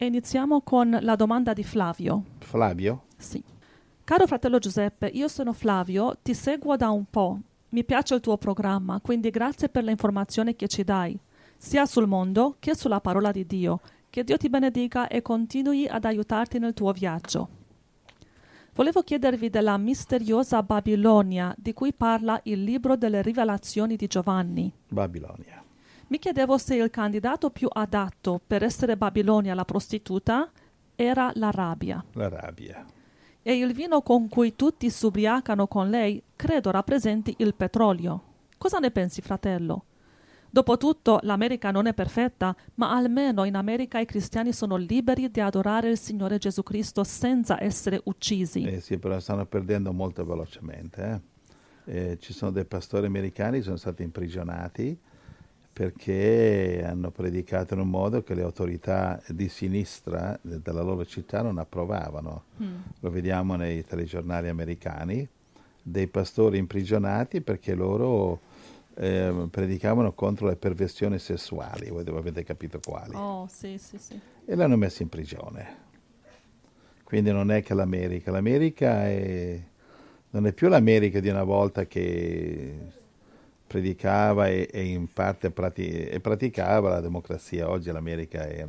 E iniziamo con la domanda di Flavio. Flavio? Sì. Caro fratello Giuseppe, io sono Flavio, ti seguo da un po'. Mi piace il tuo programma, quindi grazie per le informazioni che ci dai, sia sul mondo che sulla parola di Dio. Che Dio ti benedica e continui ad aiutarti nel tuo viaggio. Volevo chiedervi della misteriosa Babilonia di cui parla il libro delle Rivelazioni di Giovanni. Babilonia. Mi chiedevo se il candidato più adatto per essere Babilonia la prostituta era l'Arabia. L'Arabia. E il vino con cui tutti si ubriacano con lei credo rappresenti il petrolio. Cosa ne pensi, fratello? Dopotutto l'America non è perfetta, ma almeno in America i cristiani sono liberi di adorare il Signore Gesù Cristo senza essere uccisi. Sì, però stanno perdendo molto velocemente. Ci sono dei pastori americani che sono stati imprigionati perché hanno predicato in un modo che le autorità di sinistra della loro città non approvavano. Lo vediamo nei telegiornali americani, dei pastori imprigionati perché loro predicavano contro le perversioni sessuali, voi avete capito quali. Oh, sì, sì, sì. E l'hanno messi in prigione. Quindi non è che l'America non è più l'America di una volta che predicava e in parte praticava la democrazia. Oggi l'America è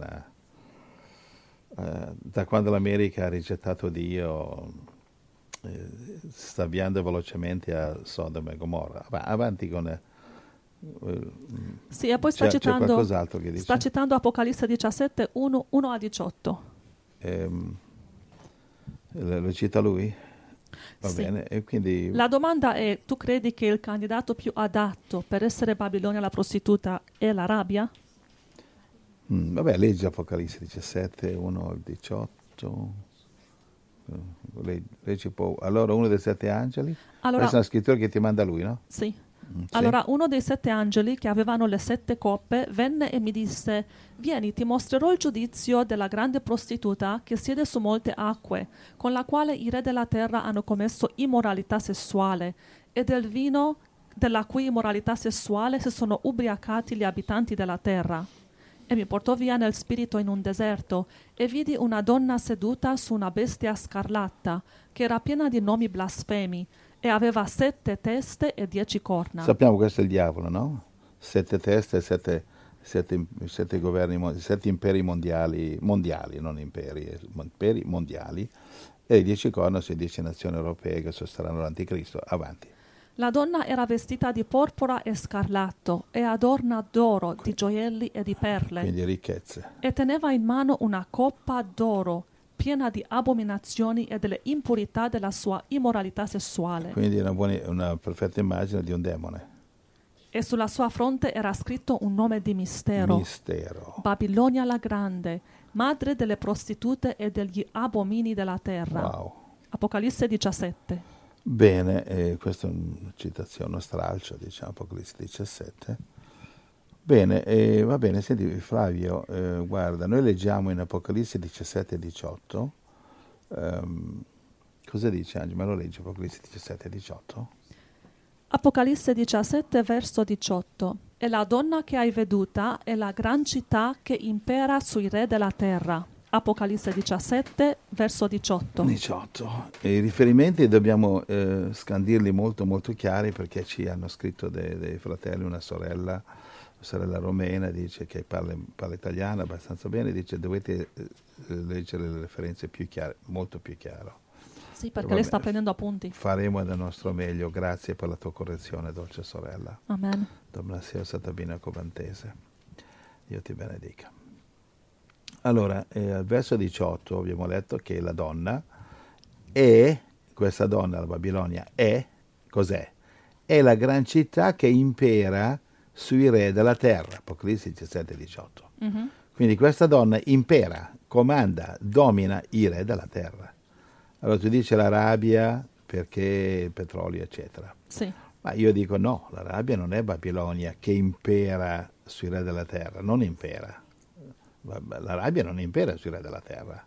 da quando l'America ha rigettato Dio, sta avviando velocemente a Sodoma e Gomorra. Avanti con... Sì, e poi c'è qualcos'altro che dice? Sta citando Apocalisse 17, 1 a 18. Lo cita lui? Va Sì. bene, e quindi... La domanda è, tu credi che il candidato più adatto per essere Babilonia la prostituta è l'Arabia? Vabbè, leggi Apocalisse 17, 1 al 18. Leggi poi. Allora, uno dei 7 angeli? Allora, Questa è una scrittura che ti manda lui, no? sì. Sì. Allora uno dei 7 angeli che avevano le 7 coppe venne e mi disse: vieni, ti mostrerò il giudizio della grande prostituta che siede su molte acque, con la quale i re della terra hanno commesso immoralità sessuale, e del vino della cui immoralità sessuale si sono ubriacati gli abitanti della terra. E mi portò via nel spirito in un deserto, e vidi una donna seduta su una bestia scarlatta, che era piena di nomi blasfemi, e aveva 7 teste e 10 corna. Sappiamo che questo è il diavolo, no? 7 teste e 7 governi, 7 imperi mondiali, non imperi mondiali, e 10 corna su 10 nazioni europee che sosterranno l'anticristo. Avanti. La donna era vestita di porpora e scarlatto e adorna d'oro, di gioielli e di perle. Quindi ricchezze. E teneva in mano una coppa d'oro, piena di abominazioni e delle impurità della sua immoralità sessuale. Quindi una perfetta immagine di un demone. E sulla sua fronte era scritto un nome di mistero. Babilonia la Grande, madre delle prostitute e degli abomini della terra. Wow. Apocalisse 17. Bene, questa è una citazione, uno stralcio, diciamo, Apocalisse 17. Bene, va bene, senti Flavio, guarda, noi leggiamo in Apocalisse 17 e 18, cosa dice Angelo? Me lo leggi Apocalisse 17 e 18? Apocalisse 17, verso 18. E la donna che hai veduta è la gran città che impera sui re della terra. Apocalisse 17, verso 18. 18. E i riferimenti dobbiamo scandirli molto molto chiari, perché ci hanno scritto dei fratelli, una sorella romena, dice che parla italiano abbastanza bene, dice dovete leggere le referenze più chiare, molto più chiaro. Sì, perché lei sta prendendo appunti. Faremo del nostro meglio, grazie per la tua correzione, dolce sorella. Amen. Domna sia stata bene covantese. Dio ti benedica. Allora, al verso 18 abbiamo letto che la donna questa donna, la Babilonia, cos'è? È la gran città che impera sui re della terra, Apocalisse 17 e 18. Mm-hmm. Quindi questa donna impera, comanda, domina i re della terra. Allora tu dici l'Arabia perché il petrolio, eccetera. Sì. Ma io dico no, l'Arabia non è Babilonia che impera sui re della terra, non impera. L'Arabia non impera sui re della terra.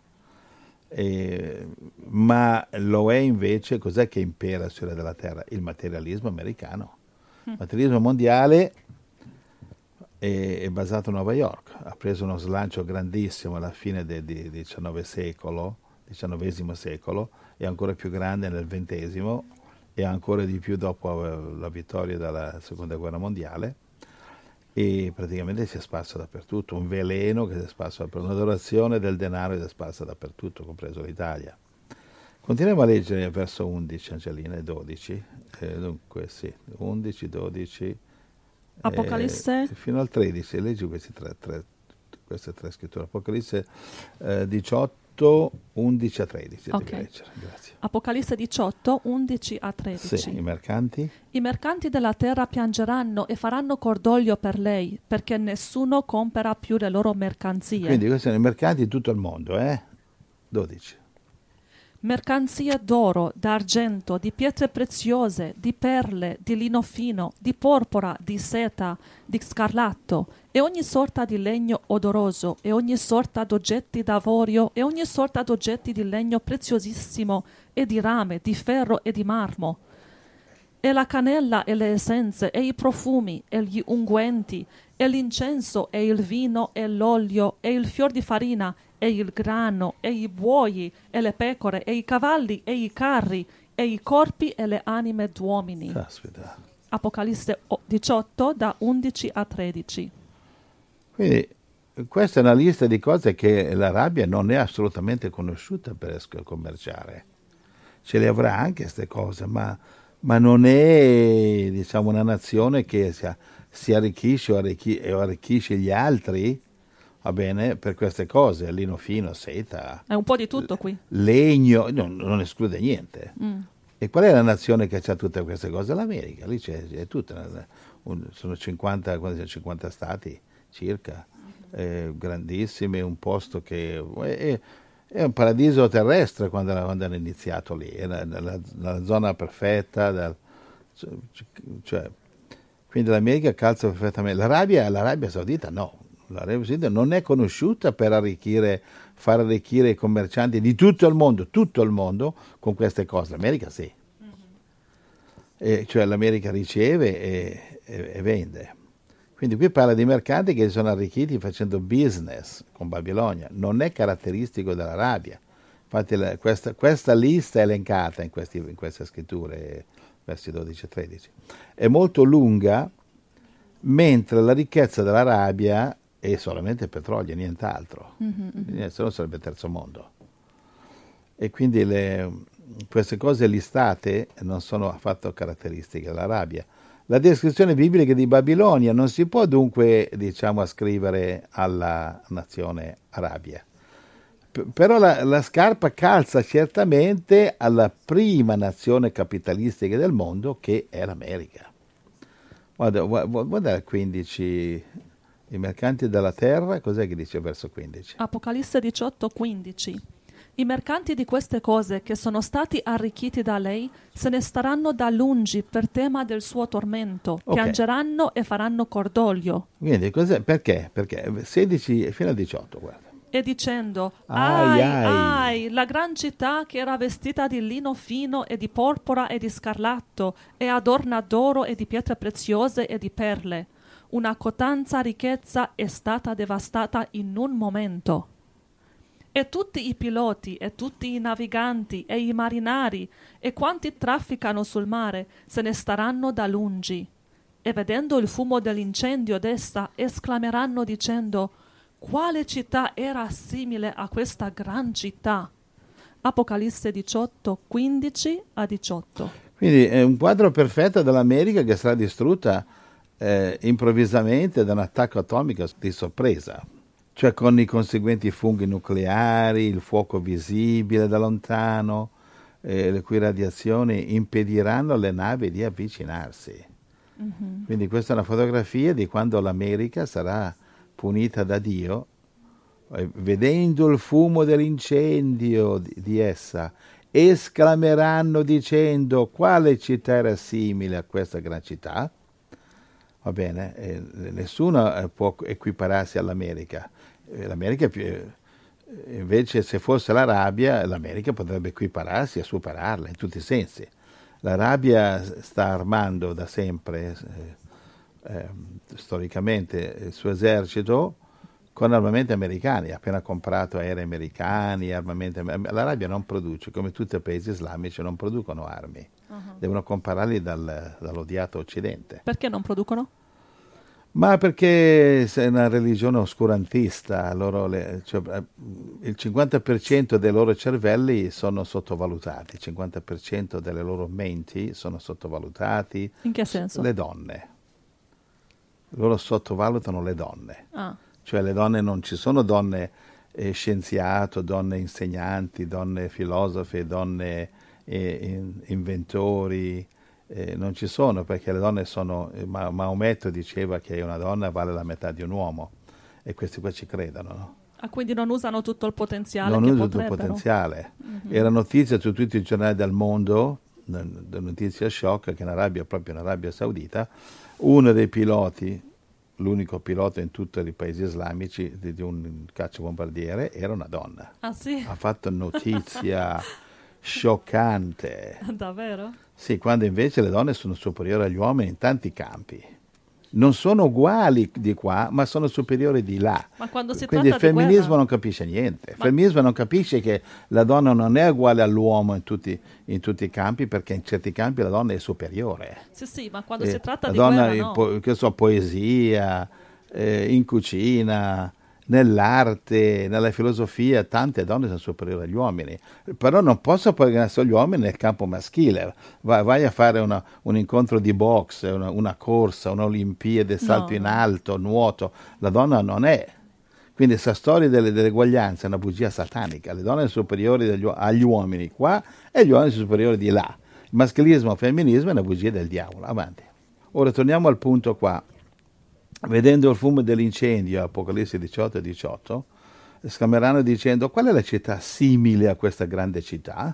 Ma lo è invece, cos'è che impera sui re della terra? Il materialismo americano. Il materialismo mondiale è basato a New York, ha preso uno slancio grandissimo alla fine del XIX secolo, e ancora più grande nel XX e ancora di più dopo la vittoria della seconda guerra mondiale, e praticamente si è sparso dappertutto, un veleno che si è sparso dappertutto, un'adorazione del denaro che si è sparsa dappertutto, compreso l'Italia. Continuiamo a leggere verso 11, Angelina, e 12, dunque sì, 11, 12, Apocalisse fino al 13, leggi queste tre scritture, Apocalisse 18, 11 a 13, Ok. devi leggere, grazie. Apocalisse 18, 11 a 13. Sì, i mercanti? I mercanti della terra piangeranno e faranno cordoglio per lei, perché nessuno compera più le loro mercanzie. Quindi questi sono i mercanti di tutto il mondo, 12. Mercanzie d'oro, d'argento, di pietre preziose, di perle, di lino fino, di porpora, di seta, di scarlatto, e ogni sorta di legno odoroso, e ogni sorta d'oggetti d'avorio, e ogni sorta d'oggetti di legno preziosissimo, e di rame, di ferro e di marmo. E la cannella e le essenze, e i profumi, e gli unguenti, e l'incenso, e il vino, e l'olio, e il fior di farina, e il grano, e i buoi, e le pecore, e i cavalli, e i carri, e i corpi e le anime d'uomini. Caspita. Apocalisse 18, da 11 a 13. Quindi questa è una lista di cose che l'Arabia non è assolutamente conosciuta per commerciare. Ce le avrà anche queste cose, ma non è, diciamo, una nazione che si arricchisce o arricchisce gli altri, va bene, per queste cose, lino fino, seta, È un po' di tutto qui. legno, non esclude niente. E qual è la nazione che ha tutte queste cose? L'America, lì c'è tutta, sono 50 stati circa, grandissimi, un posto che è un paradiso terrestre quando hanno iniziato lì, è la zona perfetta, cioè, quindi l'America calza perfettamente. L'Arabia Saudita no, l'Arabia Saudita non è conosciuta per far arricchire i commercianti di tutto il mondo con queste cose. L'America sì, cioè l'America riceve e vende. Quindi qui parla di mercanti che si sono arricchiti facendo business con Babilonia, non è caratteristico dell'Arabia. Infatti questa lista elencata in queste scritture, versi 12 e 13, è molto lunga, mentre la ricchezza dell'Arabia è solamente petrolio, nient'altro, se no sarebbe terzo mondo. E quindi queste cose listate non sono affatto caratteristiche dell'Arabia. La descrizione biblica di Babilonia non si può dunque, diciamo, ascrivere alla nazione Arabia. Però la scarpa calza certamente alla prima nazione capitalistica del mondo, che è l'America. Guarda il 15, i mercanti della terra, cos'è che dice verso 15? Apocalisse 18, 15. I mercanti di queste cose che sono stati arricchiti da lei se ne staranno da lungi per tema del suo tormento, piangeranno e faranno cordoglio. Quindi cos'è? Perché? Perché 16 fino al 18, guarda. E dicendo, ai, la gran città che era vestita di lino fino e di porpora e di scarlatto, e adorna d'oro e di pietre preziose e di perle. Una cotanza ricchezza è stata devastata in un momento. E tutti i piloti, e tutti i naviganti, e i marinari, e quanti trafficano sul mare, se ne staranno da lungi. E vedendo il fumo dell'incendio d'essa, esclameranno dicendo, quale città era simile a questa gran città? Apocalisse 18, 15 a 18. Quindi è un quadro perfetto dell'America che sarà distrutta improvvisamente da un attacco atomico di sorpresa. Cioè con i conseguenti funghi nucleari, il fuoco visibile da lontano, le cui radiazioni impediranno alle navi di avvicinarsi. Quindi questa è una fotografia di quando l'America sarà punita da Dio, vedendo il fumo dell'incendio di essa, esclameranno dicendo quale città era simile a questa gran città. Va bene, nessuno può equipararsi all'America. L'America invece, se fosse l'Arabia, l'America potrebbe equipararsi e superarla in tutti i sensi. L'Arabia sta armando da sempre storicamente il suo esercito con armamenti americani, ha appena comprato aerei americani, armamenti. L'Arabia non produce, come tutti i paesi islamici, non producono armi, devono comprarli dall'odiato Occidente. Perché non producono? Ma perché è una religione oscurantista, il 50% dei loro cervelli sono sottovalutati, il 50% delle loro menti sono sottovalutati. In che senso? Le donne. Loro sottovalutano le donne. Ah. Cioè le donne, non ci sono donne scienziate, donne insegnanti, donne filosofe, donne inventori. Non ci sono, perché le donne sono, Maometto diceva che una donna vale la metà di un uomo, e questi qua ci credono, no? Ah, quindi non usano tutto il potenziale Non che usano tutto il potrebbero. potenziale. Era notizia su tutti i giornali del mondo, notizia shock, che proprio in Arabia Saudita, uno dei piloti, l'unico pilota in tutti i paesi islamici di un cacciabombardiere, era una donna. Ah sì? Ha fatto notizia scioccante. Davvero? Sì, quando invece le donne sono superiori agli uomini in tanti campi. Non sono uguali di qua, ma sono superiori di là. Ma quando si Quindi il tratta di femminismo guerra... non capisce niente. Il femminismo non capisce che la donna non è uguale all'uomo in tutti i campi, perché in certi campi la donna è superiore. Sì, ma quando si tratta La di donna, guerra no. che so, poesia, in cucina, nell'arte, nella filosofia, tante donne sono superiori agli uomini. Però non posso paragonare solo gli uomini nel campo maschile. Vai a fare un incontro di box, una corsa, un'Olimpiade, salto in alto, nuoto. La donna non è. Quindi questa storia dell'eguaglianza è una bugia satanica. Le donne sono superiori agli uomini qua e gli uomini sono superiori di là. Il maschilismo e il femminismo è una bugia del diavolo. Avanti. Ora torniamo al punto qua. Vedendo il fumo dell'incendio, Apocalisse 18 e 18, esclameranno dicendo: qual è la città simile a questa grande città?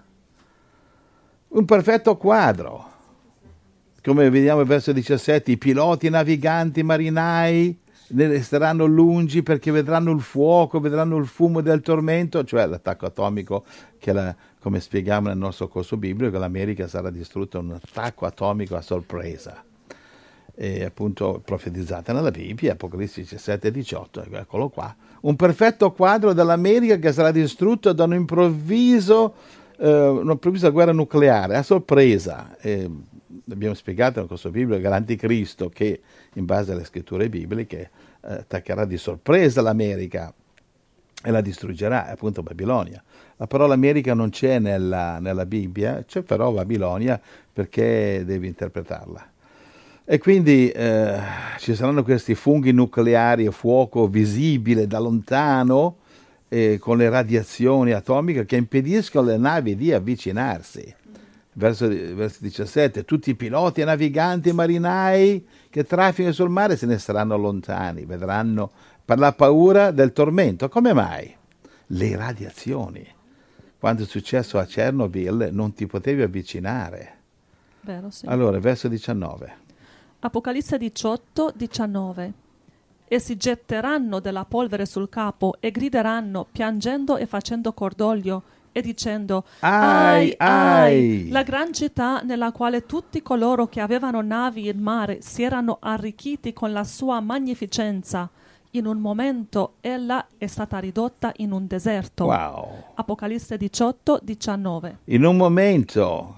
Un perfetto quadro. Come vediamo nel verso 17, i piloti, i naviganti, i marinai ne resteranno lungi, perché vedranno il fuoco, vedranno il fumo del tormento, cioè l'attacco atomico, come spieghiamo nel nostro corso biblico, l'America sarà distrutta un attacco atomico a sorpresa. E appunto profetizzata nella Bibbia, Apocalisse 17 e 18, eccolo qua. Un perfetto quadro dell'America che sarà distrutto da un'improvvisa guerra nucleare, a sorpresa. Abbiamo spiegato nel corso biblico che l'anticristo, che in base alle scritture bibliche attaccherà di sorpresa l'America e la distruggerà, appunto Babilonia. La parola America non c'è nella Bibbia, c'è però Babilonia, perché devi interpretarla. E quindi ci saranno questi funghi nucleari e fuoco visibile da lontano, con le radiazioni atomiche che impediscono alle navi di avvicinarsi. Verso 17, tutti i piloti, i naviganti, i marinai che trafficano sul mare se ne saranno lontani, vedranno per la paura del tormento. Come mai? Le radiazioni. Quando è successo a Chernobyl non ti potevi avvicinare. Vero, sì. Allora, verso 19. Apocalisse 18, 19. E si getteranno della polvere sul capo e grideranno, piangendo e facendo cordoglio, e dicendo: Ai, ai! La gran città nella quale tutti coloro che avevano navi in mare si erano arricchiti con la sua magnificenza. In un momento ella è stata ridotta in un deserto. Wow! Apocalisse 18, 19. In un momento,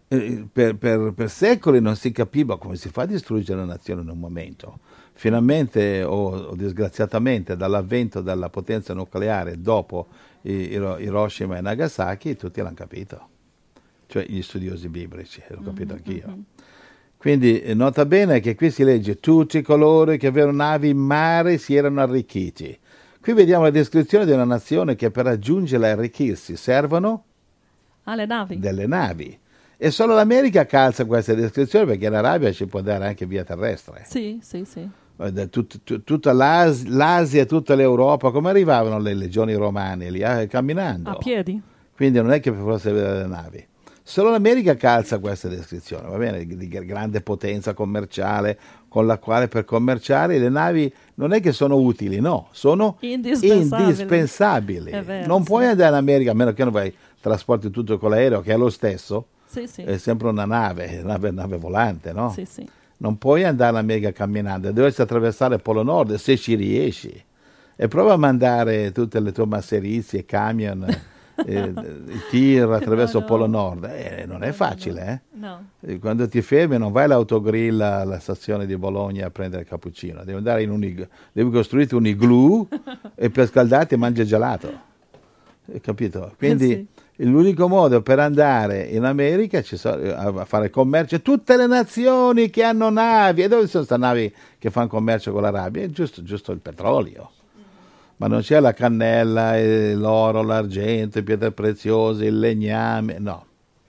per secoli non si capiva come si fa a distruggere una nazione in un momento. Finalmente o disgraziatamente, dall'avvento della potenza nucleare dopo Hiroshima e Nagasaki, tutti l'hanno capito, cioè gli studiosi biblici, l'ho capito anch'io. Quindi nota bene che qui si legge: tutti coloro che avevano navi in mare si erano arricchiti. Qui vediamo la descrizione di una nazione che per raggiungerla e arricchirsi servono alle navi. Delle navi. E solo l'America calza questa descrizione, perché l'Arabia ci può dare anche via terrestre. Sì. Tutta l'Asia, tutta l'Europa, come arrivavano le legioni romane lì, camminando? A piedi. Quindi non è che fosse vedere le navi. Solo l'America calza questa descrizione, va bene, di grande potenza commerciale, con la quale per commerciare le navi non è che sono utili, no, sono indispensabili. Vero, non puoi andare in America, a meno che non vai trasporti tutto con l'aereo, che è lo stesso, Sì. è sempre una nave volante, no? Sì. Non puoi andare all'America camminando, dovresti attraversare il Polo Nord se ci riesci. E prova a mandare tutte le tue masserizie, camion, i tir attraverso il Polo Nord. Non è facile, No. Quando ti fermi non vai all'autogrill alla stazione di Bologna a prendere il cappuccino, devi andare devi costruirti un igloo e per scaldarti mangi il gelato. Hai capito? Quindi l'unico modo per andare in America a fare commercio, tutte le nazioni che hanno navi, e dove sono queste navi che fanno commercio con l'Arabia? È giusto il petrolio. Ma non c'è la cannella, l'oro, l'argento, le pietre preziose, il legname, no.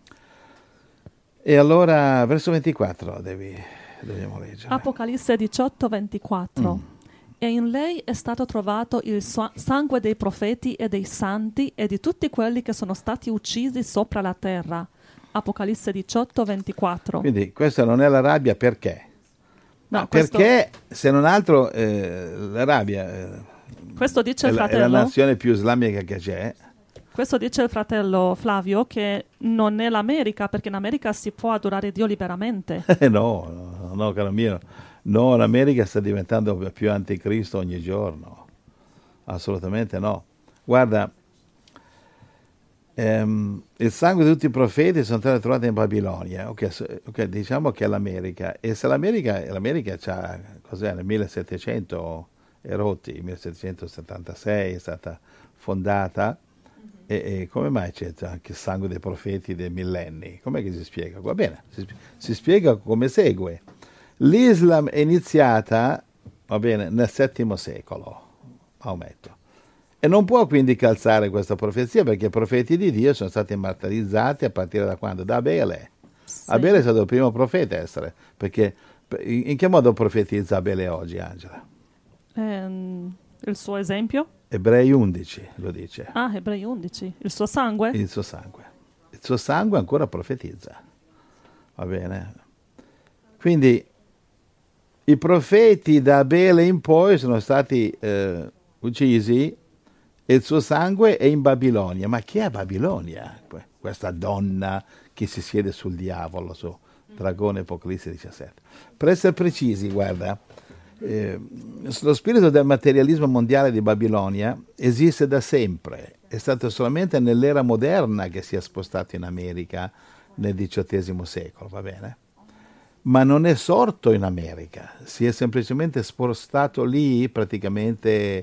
E allora, verso 24 dobbiamo leggere. Apocalisse 18, 24. E in lei è stato trovato il sangue dei profeti e dei santi e di tutti quelli che sono stati uccisi sopra la terra. Apocalisse 18, 24. Quindi questa non è l'Arabia perché? No, perché, se non altro, l'Arabia questo dice il fratello, è la nazione più islamica che c'è. Questo dice il fratello Flavio che non è l'America, perché in America si può adorare Dio liberamente. No, caro mio. No, l'America sta diventando più anticristo ogni giorno. Assolutamente no. Guarda, il sangue di tutti i profeti sono stati trovati in Babilonia. Ok, diciamo che è l'America. E se l'America c'ha, cos'è, nel 1700 erotti, 1776 è stata fondata, e come mai c'è anche il sangue dei profeti dei millenni? Com'è che si spiega? Va bene, si spiega come segue. L'Islam è iniziata, va bene, nel VII secolo, Maometto, e non può quindi calzare questa profezia perché i profeti di Dio sono stati martirizzati a partire da quando? Da Abele. Sì. Abele è stato il primo profeta a essere, perché in che modo profetizza Abele oggi, Angela? Il suo esempio? Ebrei 11 lo dice. Ah, Ebrei 11. Il suo sangue? Il suo sangue. Il suo sangue ancora profetizza. Va bene? Quindi i profeti da Abele in poi sono stati uccisi e il suo sangue è in Babilonia. Ma chi è Babilonia? Questa donna che si siede sul diavolo, su Dragone Apocalisse 17. Per essere precisi, guarda, lo spirito del materialismo mondiale di Babilonia esiste da sempre, è stato solamente nell'era moderna che si è spostato in America nel XVIII secolo, va bene? Ma non è sorto in America, si è semplicemente spostato lì praticamente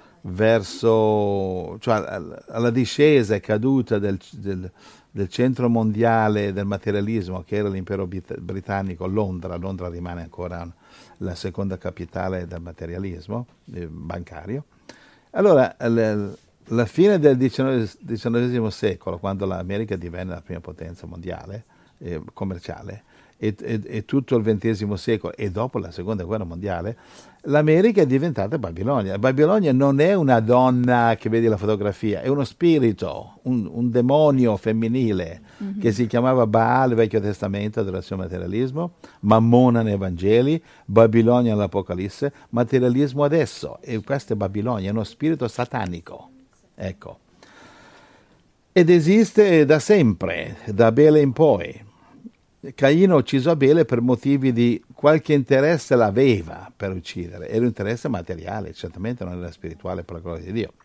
verso, cioè alla discesa e caduta del centro mondiale del materialismo che era l'impero britannico, Londra rimane ancora la seconda capitale del materialismo bancario. Allora, alla fine del XIX secolo, quando l'America divenne la prima potenza mondiale commerciale, e tutto il XX secolo e dopo la seconda guerra mondiale, l'America è diventata Babilonia. Babilonia non è una donna che vedi la fotografia, è uno spirito, un demonio femminile che si chiamava Baal nel Vecchio Testamento, adorazione materialismo, Mammona nei Vangeli, Babilonia nell'Apocalisse, materialismo adesso. E questo è Babilonia, è uno spirito satanico. Ecco. Ed esiste da sempre, da Abele in poi. Caino ha ucciso Abele per motivi di qualche interesse l'aveva per uccidere, era un interesse materiale, certamente non era spirituale per la gloria di Dio.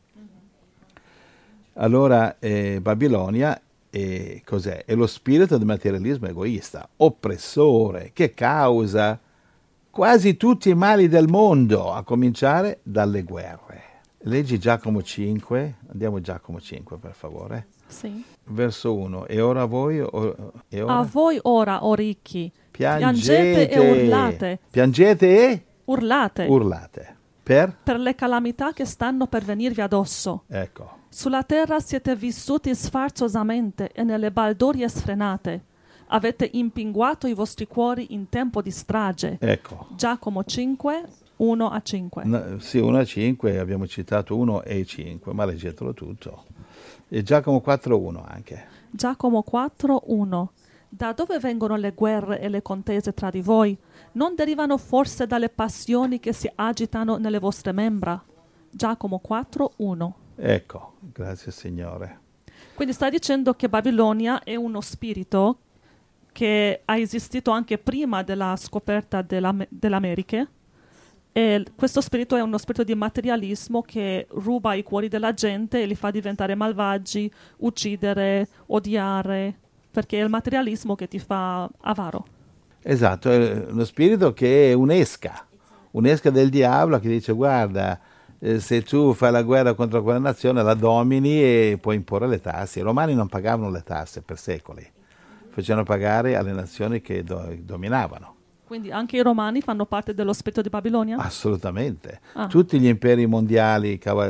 Allora Babilonia cos'è? È lo spirito del materialismo egoista, oppressore, che causa quasi tutti i mali del mondo, a cominciare dalle guerre. Leggi Giacomo 5, andiamo a Giacomo 5 per favore. Sì. Verso 1. E ora voi, a voi ora, o ricchi, piangete e urlate. Piangete e urlate. Per le calamità che stanno per venirvi addosso. Ecco. Sulla terra siete vissuti sfarzosamente e nelle baldorie sfrenate. Avete impinguato i vostri cuori in tempo di strage. Ecco. Giacomo 5, 1 a 5. No, sì, 1 a 5, abbiamo citato 1 e 5, ma leggetelo tutto. E Giacomo 4:1 anche. Giacomo 4:1. Da dove vengono le guerre e le contese tra di voi? Non derivano forse dalle passioni che si agitano nelle vostre membra? Giacomo 4:1. Ecco, grazie Signore. Quindi sta dicendo che Babilonia è uno spirito che ha esistito anche prima della scoperta delle Americhe. E questo spirito è uno spirito di materialismo che ruba i cuori della gente e li fa diventare malvagi, uccidere, odiare, perché è il materialismo che ti fa avaro. Esatto, è uno spirito che è un'esca del diavolo che dice guarda, se tu fai la guerra contro quella nazione la domini e puoi imporre le tasse. I romani non pagavano le tasse per secoli, facevano pagare alle nazioni che dominavano. Quindi anche i romani fanno parte dello spirito di Babilonia? Assolutamente. Ah. Tutti gli imperi mondiali, cioè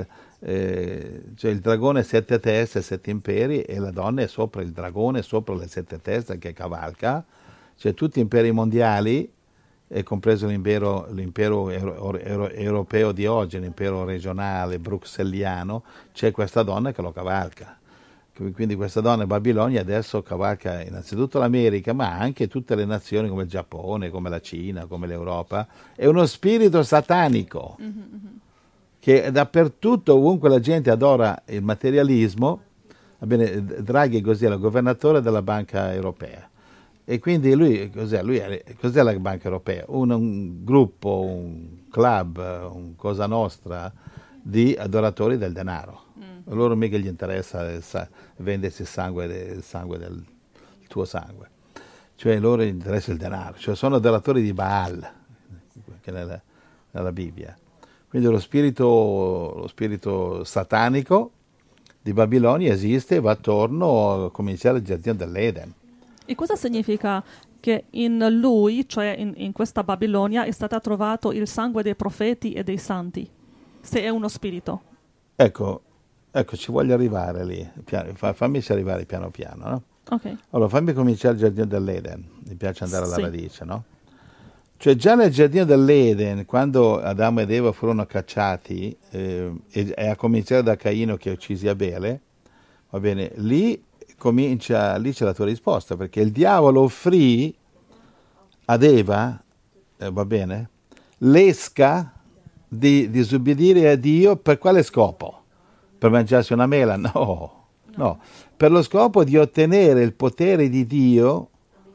il dragone 7 teste, 7 imperi e la donna è sopra il dragone, sopra le 7 teste che cavalca. Cioè tutti gli imperi mondiali, compreso l'impero europeo di oggi, l'impero regionale, bruxelliano, c'è questa donna che lo cavalca. Quindi questa donna Babilonia adesso cavalca innanzitutto l'America, ma anche tutte le nazioni come il Giappone, come la Cina, come l'Europa. È uno spirito satanico che dappertutto, ovunque la gente adora il materialismo. Va bene, Draghi così è il governatore della Banca Europea. E quindi lui cos'è la Banca Europea? Un gruppo, un club, un cosa nostra di adoratori del denaro. A loro mica gli interessa vendersi il sangue del tuo sangue. Cioè a loro interessa il denaro. Cioè sono adoratori di Baal, che nella Bibbia. Quindi lo spirito satanico di Babilonia esiste e va attorno a cominciare il giardino dell'Eden. E cosa significa che in lui, cioè in questa Babilonia, è stato trovato il sangue dei profeti e dei santi, se è uno spirito? Ecco, ci voglio arrivare lì, fammi arrivare piano piano, no? Okay. Allora, fammi cominciare il giardino dell'Eden, mi piace andare alla radice, no? Cioè già nel giardino dell'Eden, quando Adamo ed Eva furono cacciati, e a cominciare da Caino che uccisi Abele, va bene, lì c'è la tua risposta, perché il diavolo offrì ad Eva, va bene, l'esca di disobbedire a Dio per quale scopo? Per mangiarsi una mela? No, per lo scopo di ottenere il potere di Dio,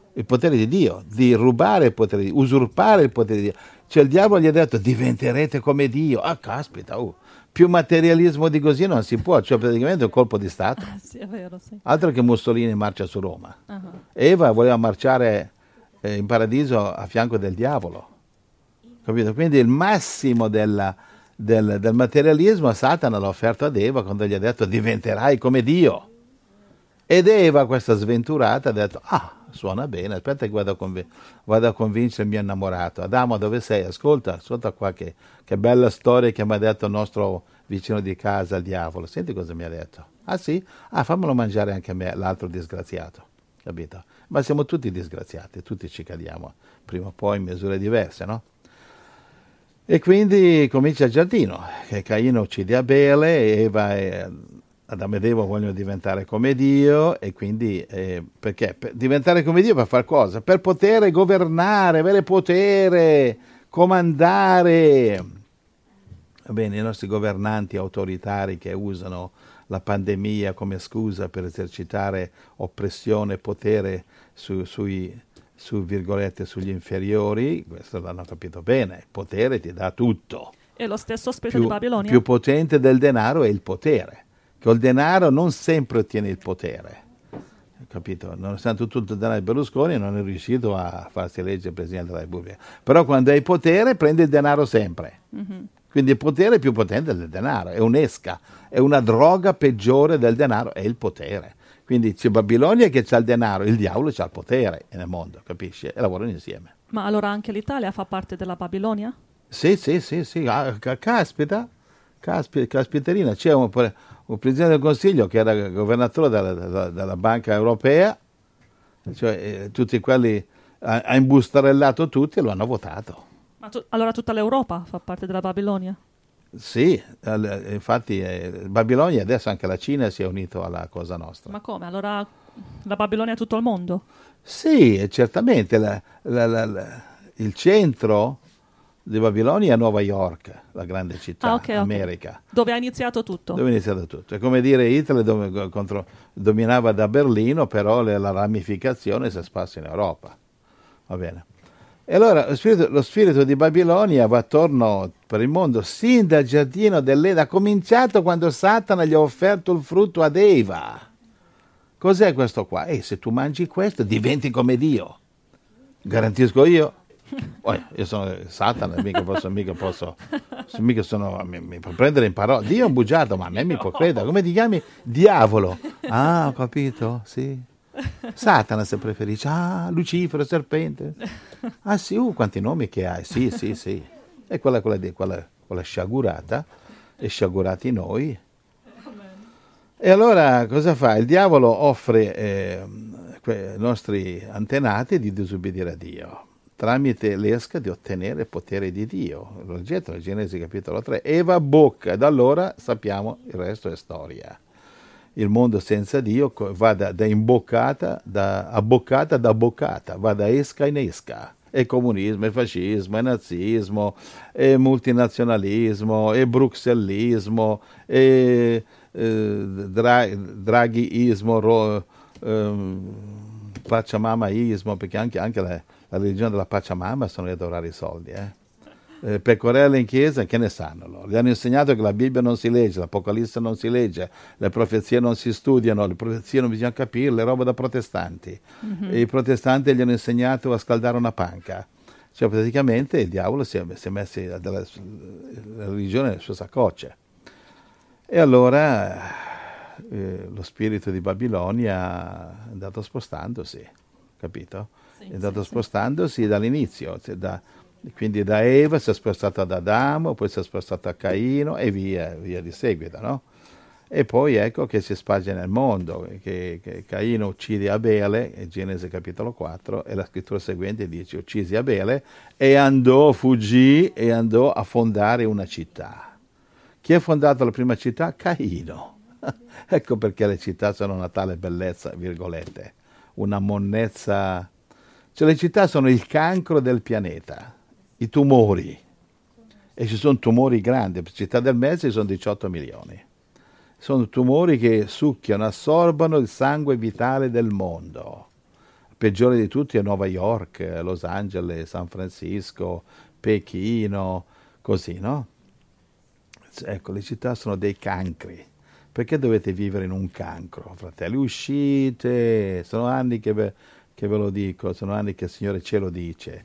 di rubare il potere di Dio, usurpare il potere di Dio. Cioè il diavolo gli ha detto diventerete come Dio. Ah, caspita, più materialismo di così non si può, cioè praticamente è un colpo di Stato. Sì, è vero, sì. Altro che Mussolini marcia su Roma. Uh-huh. Eva voleva marciare in paradiso a fianco del diavolo. Capito? Quindi il massimo del materialismo Satana l'ha offerto ad Eva quando gli ha detto diventerai come Dio. Ed Eva, questa sventurata, ha detto suona bene, aspetta che vado a convincere il mio innamorato. Adamo, dove sei? Ascolta qua che bella storia che mi ha detto il nostro vicino di casa, il diavolo. Senti cosa mi ha detto. Ah sì? Fammelo mangiare anche a me, l'altro disgraziato. Capito? Ma siamo tutti disgraziati, tutti ci cadiamo, prima o poi in misure diverse, no? E quindi comincia il giardino, che Caino uccide Abele, Eva e Adamo ed Eva vogliono diventare come Dio, e quindi perché? Per diventare come Dio per fare cosa? Per poter governare, avere potere, comandare. Va bene, i nostri governanti autoritari che usano la pandemia come scusa per esercitare oppressione e potere sugli inferiori, questo l'hanno capito bene, il potere ti dà tutto. È lo stesso spirito di Babilonia? Più potente del denaro è il potere. Col denaro non sempre ottiene il potere, capito? Nonostante tutto il denaro di Berlusconi non è riuscito a farsi eleggere Presidente della Repubblica, però quando hai potere prendi il denaro sempre. Mm-hmm. Quindi il potere è più potente del denaro, è un'esca, è una droga peggiore del denaro, è il potere. Quindi c'è Babilonia che c'ha il denaro, il diavolo c'ha il potere nel mondo, capisci? E lavorano insieme. Ma allora anche l'Italia fa parte della Babilonia? Sì, caspiterina, c'è un Presidente del Consiglio che era governatore della Banca Europea, cioè tutti quelli ha imbustarellato tutti e lo hanno votato. Ma allora tutta l'Europa fa parte della Babilonia? Sì, infatti Babilonia, adesso anche la Cina si è unito alla Cosa Nostra. Ma come? Allora la Babilonia è tutto il mondo? Sì, certamente il centro di Babilonia a Nuova York, la grande città, ok. America. Dove ha iniziato tutto. Dove è iniziato tutto. È come dire Hitler dominava da Berlino, però la ramificazione si è sparsa in Europa. Va bene. E allora lo spirito di Babilonia va attorno per il mondo sin dal giardino dell'Eden. Ha cominciato quando Satana gli ha offerto il frutto ad Eva. Cos'è questo qua? Se tu mangi questo diventi come Dio. Garantisco io. Io sono Satana, mica posso, mi può prendere in parola. Dio è un bugiardo, ma a me mi può credere. Come ti chiami? Diavolo. Ah, ho capito, sì. Satana se preferisci. Ah, Lucifero, serpente. Ah sì, quanti nomi che hai. Sì. E quella sciagurata, e sciagurati noi. E allora cosa fa? Il diavolo offre ai nostri antenati di disobbedire a Dio tramite l'esca di ottenere il potere di Dio. Lo leggetto nel Genesi capitolo 3. Eva bocca, da allora sappiamo il resto è storia. Il mondo senza Dio va da imboccata, da boccata, va da esca in esca. È comunismo, è fascismo, è nazismo, è multinazionalismo, è bruxellismo, è draghiismo, pacciamamaismo, perché anche la religione della Pachamama sono di adorare i soldi. Pecorelle in chiesa, che ne sanno loro? Gli hanno insegnato che la Bibbia non si legge, l'Apocalisse non si legge, le profezie non si studiano, le profezie non bisogna capirle, roba da protestanti. E i protestanti gli hanno insegnato a scaldare una panca. Cioè praticamente il diavolo si è messo la religione nelle sue saccocce. E allora lo spirito di Babilonia è andato spostandosi, capito? È andato spostandosi dall'inizio, quindi da Eva si è spostato ad Adamo, poi si è spostato a Caino e via di seguito, no? E poi ecco che si sparge nel mondo, che Caino uccide Abele, Genesi capitolo 4, e la scrittura seguente dice uccisi Abele fuggì e andò a fondare una città. Chi ha fondato la prima città? Caino. Ecco perché le città sono una tale bellezza, virgolette, una monnezza. Cioè le città sono il cancro del pianeta, i tumori. E ci sono tumori grandi, per Città del Mezzo ci sono 18 milioni. Sono tumori che succhiano, assorbono il sangue vitale del mondo. Il peggiore di tutti è Nuova York, Los Angeles, San Francisco, Pechino, così, no? Ecco, le città sono dei cancri. Perché dovete vivere in un cancro, fratelli? Uscite, sono anni che ve lo dico, sono anni che il Signore ce lo dice.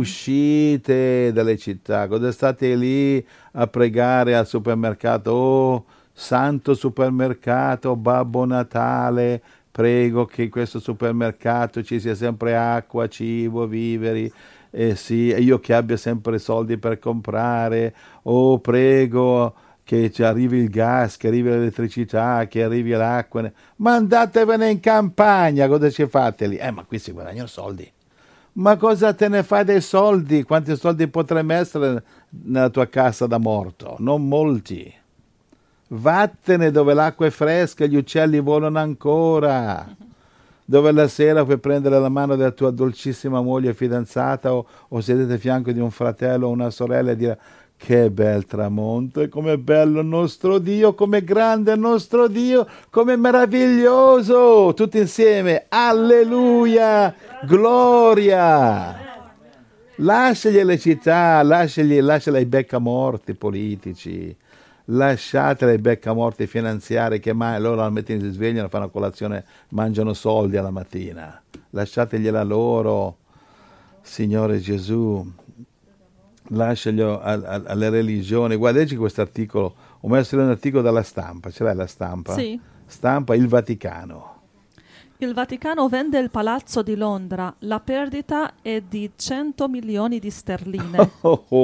Uscite dalle città, cosa state lì a pregare al supermercato? Oh, santo supermercato, Babbo Natale, prego che in questo supermercato ci sia sempre acqua, cibo, viveri, sì, e io che abbia sempre soldi per comprare. Oh, prego che ci arrivi il gas, che arrivi l'elettricità, che arrivi l'acqua. Ma andatevene in campagna, cosa ci fate lì? Ma qui si guadagnano soldi. Ma cosa te ne fai dei soldi? Quanti soldi potrai mettere nella tua cassa da morto? Non molti. Vattene dove l'acqua è fresca e gli uccelli volano ancora. Dove la sera puoi prendere la mano della tua dolcissima moglie fidanzata o sedete a fianco di un fratello o una sorella e dire che bel tramonto, e com'è bello il nostro Dio, com'è grande il nostro Dio, com'è meraviglioso, tutti insieme, alleluia, gloria. Lasciagli le città, lasciali ai beccamorti politici, lasciateli ai beccamorti finanziari che mai loro al mattino si svegliano, fanno colazione, mangiano soldi alla mattina, lasciategliela loro, Signore Gesù. Lasciaglielo alle religioni. Guarda, leggi questo articolo. Ho messo un articolo dalla Stampa. Ce l'hai la Stampa? Sì. Stampa, il Vaticano. Il Vaticano vende il palazzo di Londra. La perdita è di 100 milioni di sterline.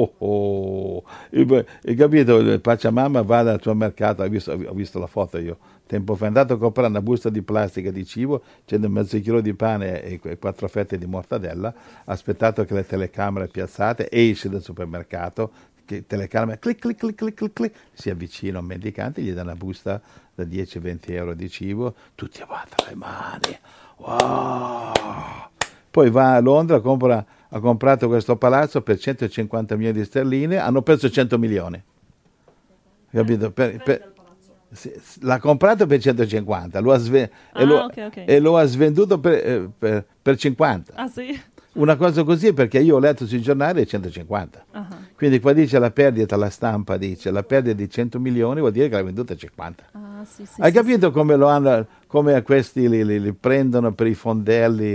Hai capito? Il Pachamama va dal tuo mercato. Ho visto la foto io. Tempo fa è andato a comprare una busta di plastica di cibo, c'è mezzo chilo di pane e 4 fette di mortadella, ha aspettato che le telecamere piazzate, esce dal supermercato, telecamera, clic, clic, clic, clic, clic, clic, si avvicina a un mendicante, gli dà una busta da 10-20 euro di cibo, tutti a battere le mani, wow! Poi va a Londra, compra ha comprato questo palazzo per 150 milioni di sterline, hanno perso 100 milioni. Capito? L'ha comprato per 150 e lo ha svenduto per 50. Ah sì? Una cosa così, perché io ho letto sui giornali 150. Quindi qua dice la perdita, la stampa dice la perdita di 100 milioni vuol dire che l'ha venduta a 50. Sì, Hai capito come lo hanno, come a questi li prendono per i fondelli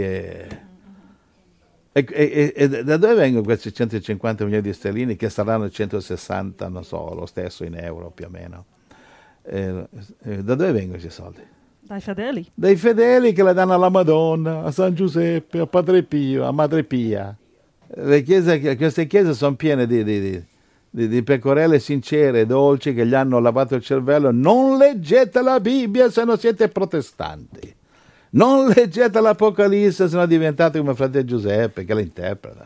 e da dove vengono questi 150 milioni di sterline che saranno 160, non so, lo stesso in euro più o meno? Da dove vengono questi soldi? Dai fedeli. Dai fedeli che la danno alla Madonna, a San Giuseppe, a Padre Pio, a Madre Pia. Queste chiese sono piene di pecorelle sincere, dolci, che gli hanno lavato il cervello. Non leggete la Bibbia se non siete protestanti. Non leggete l'Apocalisse se non diventate come fratello Giuseppe che la interpreta.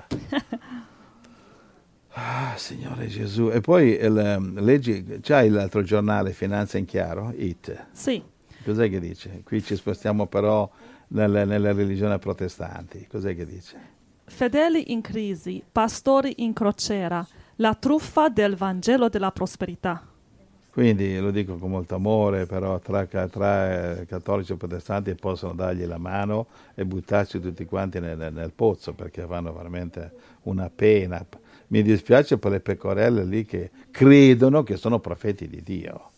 Signore Gesù. E poi leggi, c'hai l'altro giornale Finanza in Chiaro? IT. Sì. Cos'è che dice? Qui ci spostiamo però nelle religioni protestanti. Cos'è che dice? Fedeli in crisi, pastori in crociera, la truffa del Vangelo della prosperità. Quindi lo dico con molto amore, però tra cattolici e protestanti possono dargli la mano e buttarci tutti quanti nel pozzo, perché fanno veramente una pena. Mi dispiace per le pecorelle lì che credono che sono profeti di Dio.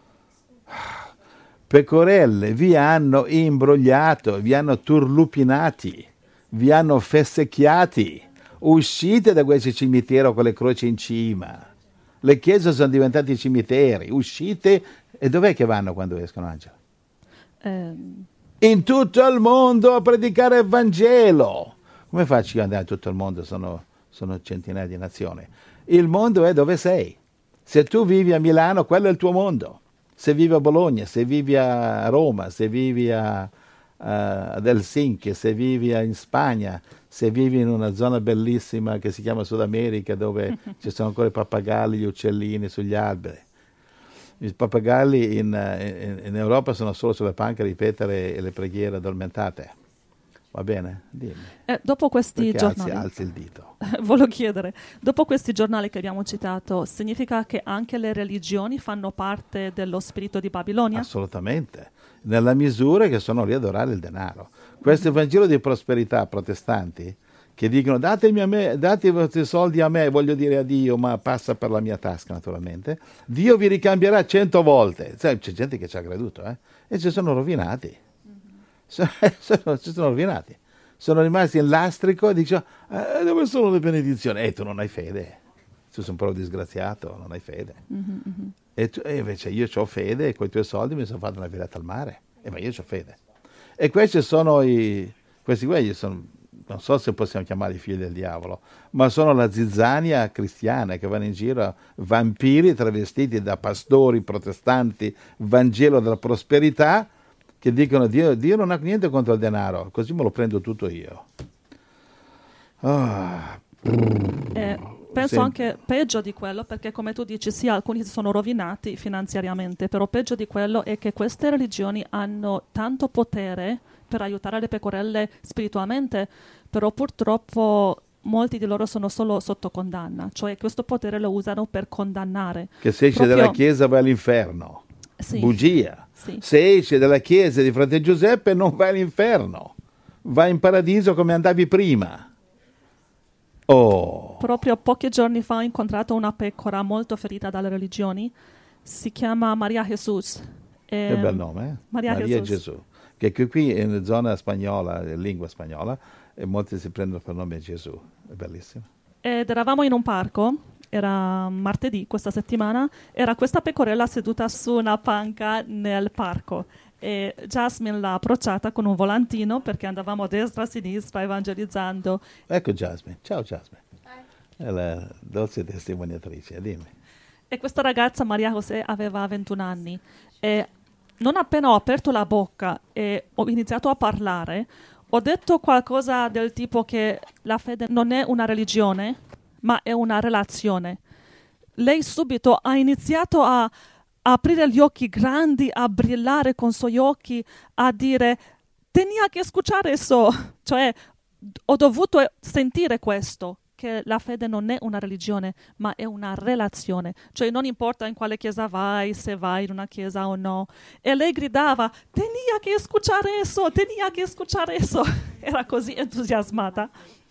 Pecorelle, vi hanno imbrogliato, vi hanno turlupinati, vi hanno fessecchiati. Uscite da questi cimiteri con le croci in cima. Le chiese sono diventate cimiteri. Uscite. E dov'è che vanno quando escono, Angela? In tutto il mondo a predicare il Vangelo. Come faccio io ad andare in tutto il mondo? Sono centinaia di nazioni. Il mondo è dove sei. Se tu vivi a Milano, quello è il tuo mondo. Se vivi a Bologna, se vivi a Roma, se vivi ad Helsinki, se vivi in Spagna, se vivi in una zona bellissima che si chiama Sud America, dove ci sono ancora i pappagalli, gli uccellini sugli alberi. I pappagalli in Europa sono solo sulle panche a ripetere le preghiere addormentate. Va bene? Dimmi. Dopo questi Perché giornali, alzi il dito. volevo chiedere, dopo questi giornali che abbiamo citato, significa che anche le religioni fanno parte dello spirito di Babilonia? Assolutamente, nella misura che sono lì ad adorare il denaro. Questo Vangelo di prosperità protestanti che dicono date i vostri soldi a me, voglio dire a Dio, ma passa per la mia tasca naturalmente, Dio vi ricambierà 100 volte. C'è gente che ci ha creduto e ci sono rovinati. Si sono rovinati, sono rimasti in lastrico e dicono dove sono le benedizioni? Tu non hai fede, tu sei un po' disgraziato, non hai fede. E invece io ho fede e con i tuoi soldi mi sono fatto una virata al mare, ma io ho fede. E questi sono questi quelli sono, non so se possiamo chiamare i figli del diavolo, ma sono la zizzania cristiana che vanno in giro, vampiri travestiti da pastori protestanti, Vangelo della prosperità, che dicono Dio non ha niente contro il denaro, così me lo prendo tutto io. Penso anche peggio di quello, perché come tu dici, sì, alcuni si sono rovinati finanziariamente, però peggio di quello è che queste religioni hanno tanto potere per aiutare le pecorelle spiritualmente, però purtroppo molti di loro sono solo sotto condanna, cioè questo potere lo usano per condannare. Che se esce dalla chiesa vai all'inferno. Sì. Bugia. Sì. Se esci dalla chiesa di fratello Giuseppe non vai all'inferno, vai in paradiso come andavi prima. Proprio pochi giorni fa ho incontrato una pecora molto ferita dalle religioni, si chiama Maria Jesus. Che bel nome, Maria Gesù. Che qui in zona spagnola, lingua spagnola, e molti si prendono per nome Gesù, è bellissimo. Ed eravamo in un parco, era martedì questa settimana, era questa pecorella seduta su una panca nel parco e Jasmine l'ha approcciata con un volantino perché andavamo a destra a sinistra evangelizzando. Ecco Jasmine, ciao Jasmine. È la dolce testimoniatrice, dimmi. E questa ragazza, Maria José, aveva 21 anni e non appena ho aperto la bocca e ho iniziato a parlare, ho detto qualcosa del tipo che la fede non è una religione, ma è una relazione. Lei subito ha iniziato a aprire gli occhi grandi, a brillare con i suoi occhi, a dire tenía che escuchare eso, cioè ho dovuto sentire questo, che la fede non è una religione, ma è una relazione. Cioè non importa in quale chiesa vai, se vai in una chiesa o no. E lei gridava, tenía que escuchar eso, tenía que escuchar eso. Era così entusiasmata,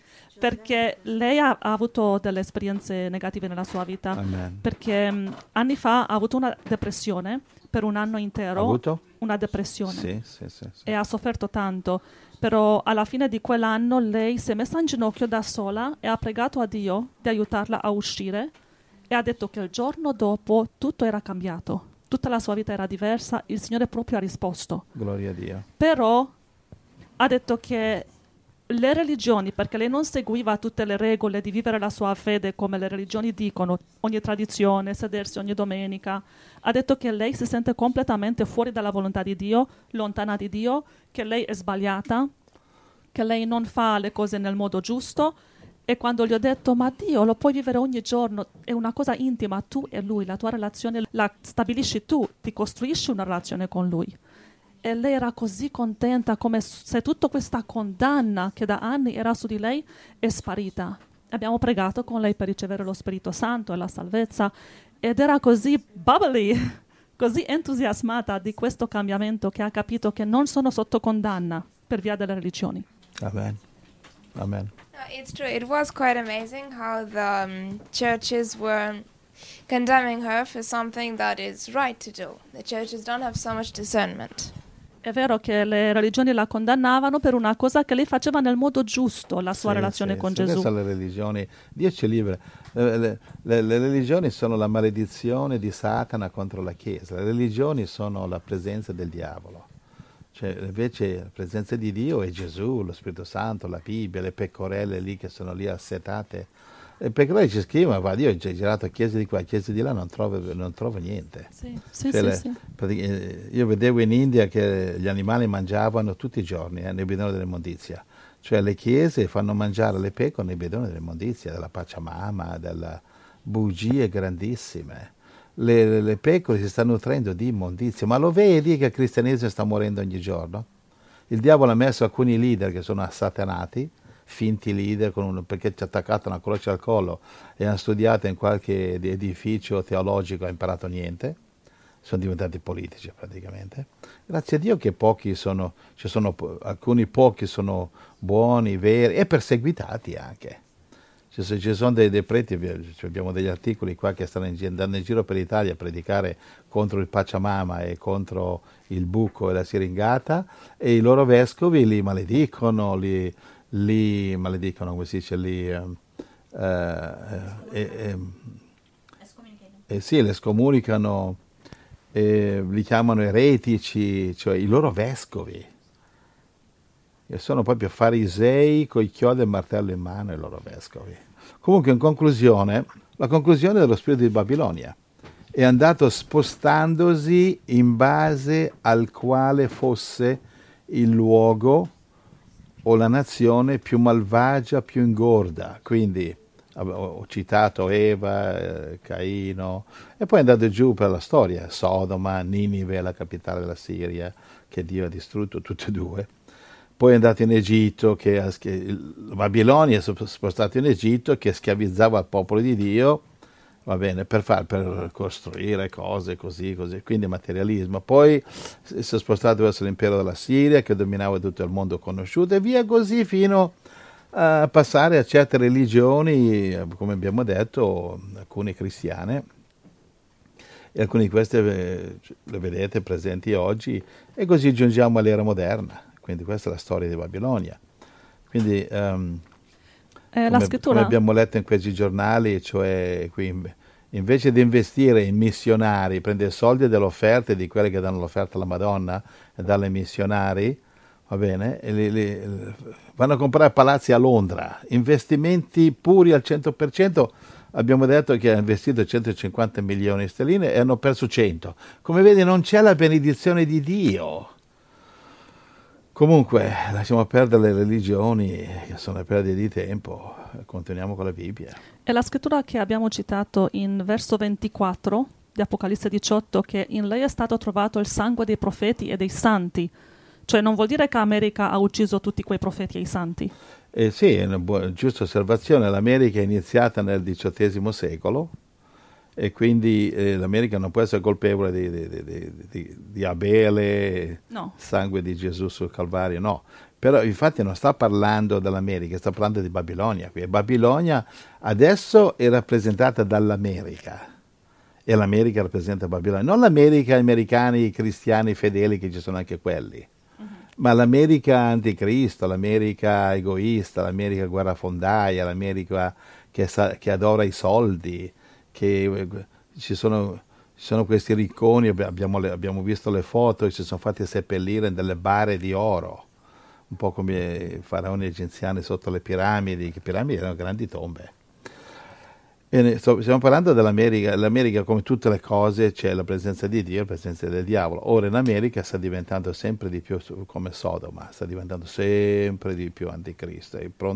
perché lei ha avuto delle esperienze negative nella sua vita. Amen. Perché anni fa ha avuto una depressione per un anno intero. Ha avuto? Una depressione. Sì. E ha sofferto tanto. Però alla fine di quell'anno lei si è messa in ginocchio da sola e ha pregato a Dio di aiutarla a uscire e ha detto che il giorno dopo tutto era cambiato, tutta la sua vita era diversa, il Signore proprio ha risposto. Gloria a Dio. Però ha detto che le religioni, perché lei non seguiva tutte le regole di vivere la sua fede come le religioni dicono, ogni tradizione, sedersi ogni domenica, ha detto che lei si sente completamente fuori dalla volontà di Dio, lontana di Dio, che lei è sbagliata, che lei non fa le cose nel modo giusto. E quando gli ho detto, ma Dio lo puoi vivere ogni giorno, è una cosa intima, tu e Lui, la tua relazione la stabilisci tu, ti costruisci una relazione con Lui. E lei era così contenta, come se tutta questa condanna che da anni era su di lei è sparita. Abbiamo pregato con lei per ricevere lo Spirito Santo e la salvezza ed era così bubbly, così entusiasmata di questo cambiamento che ha capito che non sono sotto condanna per via delle religioni. Amen. Amen. It's true. It was quite amazing how the churches were condemning her for something that is right to do. The churches don't have so much discernment. È vero che le religioni la condannavano per una cosa che lei faceva nel modo giusto, la sua relazione con Gesù. Adesso le religioni, Dio ci libera. Le religioni sono la maledizione di Satana contro la Chiesa. Le religioni sono la presenza del diavolo. Cioè, invece la presenza di Dio è Gesù, lo Spirito Santo, la Bibbia, le pecorelle lì che sono lì assetate. Le pecorelle ci scrivono, ma Dio ha girato chiese di qua, chiese di là, non trovo niente. Sì. Io vedevo in India che gli animali mangiavano tutti i giorni nel bidone dell'immondizia. Cioè le chiese fanno mangiare le pecore nei bidoni dell'immondizia, della Pachamama, delle bugie grandissime. Le pecore si stanno nutrendo di immondizia, ma lo vedi che il cristianesimo sta morendo ogni giorno? Il diavolo ha messo alcuni leader che sono assatanati, finti leader, perché ci ha attaccato una croce al collo e hanno studiato in qualche edificio teologico, ha imparato niente, sono diventati politici praticamente. Grazie a Dio che alcuni pochi sono buoni, veri e perseguitati anche. Ci sono dei preti, abbiamo degli articoli qua che stanno andando in giro per l'Italia a predicare contro il Pachamama e contro il buco e la siringata, e i loro vescovi li maledicono, come si dice, li scomunicano, li chiamano eretici, cioè i loro vescovi. E sono proprio farisei coi chiodi e il martello in mano, i loro vescovi. Comunque, in conclusione, la conclusione dello spirito di Babilonia è andato spostandosi in base al quale fosse il luogo o la nazione più malvagia, più ingorda. Quindi ho citato Eva, Caino, e poi è andato giù per la storia, Sodoma, Ninive, la capitale della Siria, che Dio ha distrutto tutte e due. Poi è andato in Egitto, Babilonia è spostato in Egitto, che schiavizzava il popolo di Dio, va bene, per costruire cose così, quindi materialismo. Poi si è spostato verso l'impero della Siria, che dominava tutto il mondo conosciuto, e via così fino a passare a certe religioni, come abbiamo detto, alcune cristiane, e alcune di queste le vedete presenti oggi, e così giungiamo all'era moderna. Quindi questa è la storia di Babilonia. Quindi la scrittura, come abbiamo letto in questi giornali, cioè qui invece di investire in missionari, prendere soldi delle offerte di quelli che danno l'offerta alla Madonna e dalle missionari, va bene, e vanno a comprare palazzi a Londra, investimenti puri al 100%. Abbiamo detto che ha investito 150 milioni di sterline e hanno perso 100. Come vedi, non c'è la benedizione di Dio. Comunque, lasciamo perdere le religioni, che sono le perdite di tempo, continuiamo con la Bibbia. È la scrittura che abbiamo citato in verso 24 di Apocalisse 18, che in lei è stato trovato il sangue dei profeti e dei santi. Cioè non vuol dire che America ha ucciso tutti quei profeti e i santi. Sì, è una giusta osservazione. L'America è iniziata nel XVIII secolo e quindi l'America non può essere colpevole di Abele, No. sangue di Gesù sul Calvario, no. Però infatti non sta parlando dell'America, sta parlando di Babilonia qui. E Babilonia adesso è rappresentata dall'America e l'America rappresenta Babilonia. Non l'America, americani, cristiani, fedeli, che ci sono anche quelli, ma l'America anticristo, l'America egoista, l'America guerrafondaia, l'America che adora i soldi, che ci sono questi ricconi, abbiamo visto le foto, si sono fatti seppellire in delle bare di oro, un po' come i faraoni egiziani sotto le piramidi, che piramidi erano grandi tombe. Stiamo parlando dell'America. L'America, come tutte le cose, c'è la presenza di Dio e la presenza del diavolo. Ora in America sta diventando sempre di più come Sodoma, sta diventando sempre di più anticristo,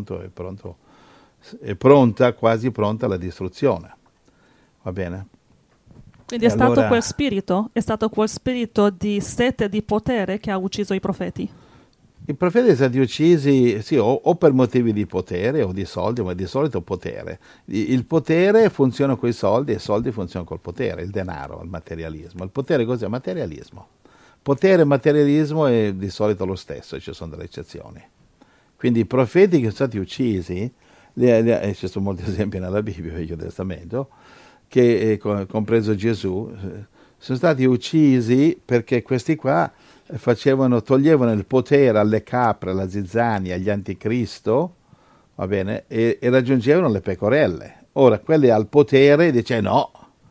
è pronta, quasi pronta alla distruzione. Va bene? Quindi E è stato allora- è stato quel spirito di sete e di potere che ha ucciso i profeti. I profeti sono stati uccisi sì, o per motivi di potere o di soldi, ma di solito potere. Il potere funziona con i soldi e i soldi funzionano col potere, il denaro, il materialismo. Il potere cos'è? Materialismo. Potere e materialismo è di solito lo stesso, ci sono delle eccezioni. Quindi i profeti che sono stati uccisi, ci sono molti esempi nella Bibbia, nel Vecchio Testamento, che compreso Gesù, sono stati uccisi perché questi qua toglievano il potere alle capre, alla zizzania, agli anticristo, va bene, e raggiungevano le pecorelle. Ora, quelli al potere dice no,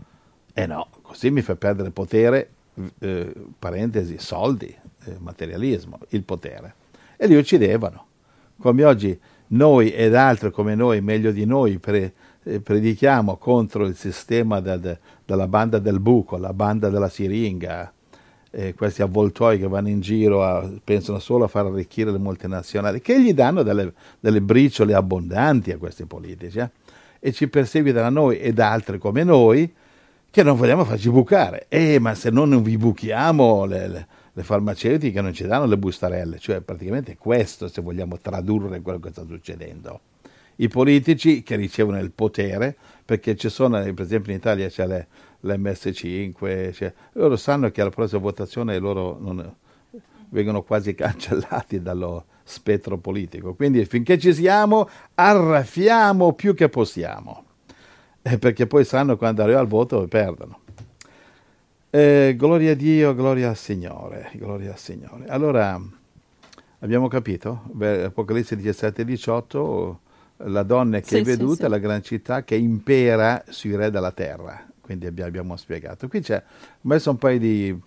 così mi fa perdere potere, parentesi, soldi, materialismo, il potere. E li uccidevano. Come oggi noi ed altri come noi, meglio di noi, predichiamo contro il sistema della banda del buco, la banda della siringa, questi avvoltoi che vanno in giro, pensano solo a far arricchire le multinazionali, che gli danno delle briciole abbondanti a questi politici, e ci perseguitano a noi ed altri come noi, che non vogliamo farci bucare. Ma se non vi buchiamo, le farmaceutiche non ci danno le bustarelle, cioè praticamente questo, se vogliamo tradurre quello che sta succedendo. I politici che ricevono il potere, perché ci sono, per esempio in Italia c'è l'MS5, loro sanno che alla prossima votazione loro vengono quasi cancellati dallo spettro politico. Quindi finché ci siamo arraffiamo più che possiamo, perché poi sanno quando arriva il voto perdono. Gloria a Dio, gloria al Signore, gloria al Signore. Allora, abbiamo capito? Apocalisse 17-18, la donna che hai veduta è la gran città che impera sui re della terra. Quindi abbiamo spiegato. Qui ho messo un paio di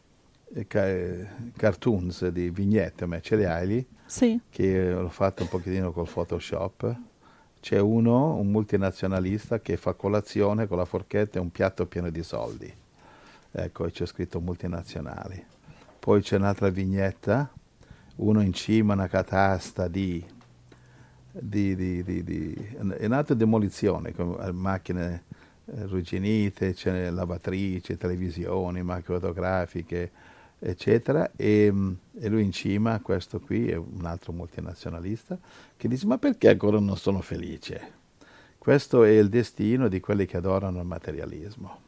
cartoons, di vignette, ma ce le hai lì? Sì. Che ho fatto un pochettino col Photoshop. C'è un multinazionalista che fa colazione con la forchetta e un piatto pieno di soldi. Ecco, e c'è scritto multinazionali. Poi c'è un'altra vignetta, uno in cima a una catasta di è un'altra demolizione, con macchine arrugginite, c'è lavatrici, televisioni, macchine fotografiche, eccetera, e lui in cima, questo qui è un altro multinazionalista, che dice: ma perché ancora non sono felice? Questo è il destino di quelli che adorano il materialismo.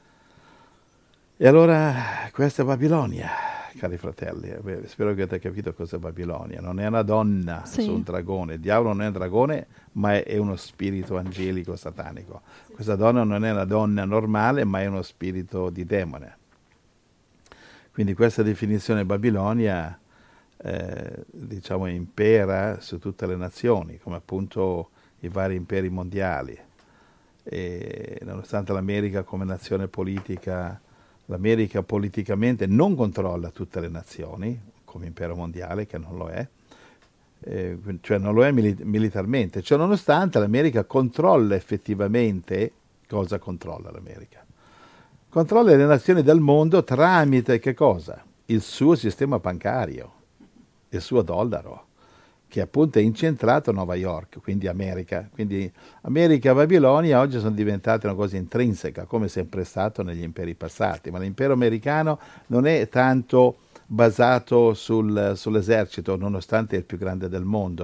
E allora questa è Babilonia, cari fratelli. Spero che abbiate capito cos'è Babilonia. Non è una donna su un dragone. Il diavolo non è un dragone, ma è uno spirito angelico satanico. Questa donna non è una donna normale, ma è uno spirito di demone. Quindi questa definizione Babilonia diciamo impera su tutte le nazioni, come appunto i vari imperi mondiali. E nonostante l'America come nazione politica, l'America politicamente non controlla tutte le nazioni come impero mondiale, che non lo è, cioè non lo è militarmente, cioè nonostante l'America controlla effettivamente. Cosa controlla l'America? Controlla le nazioni del mondo tramite che cosa? Il suo sistema bancario, il suo dollaro, che appunto è incentrato a New York, quindi America. Quindi America e Babilonia oggi sono diventate una cosa intrinseca, come sempre è stato negli imperi passati, ma l'impero americano non è tanto basato sull'esercito, nonostante è il più grande del mondo.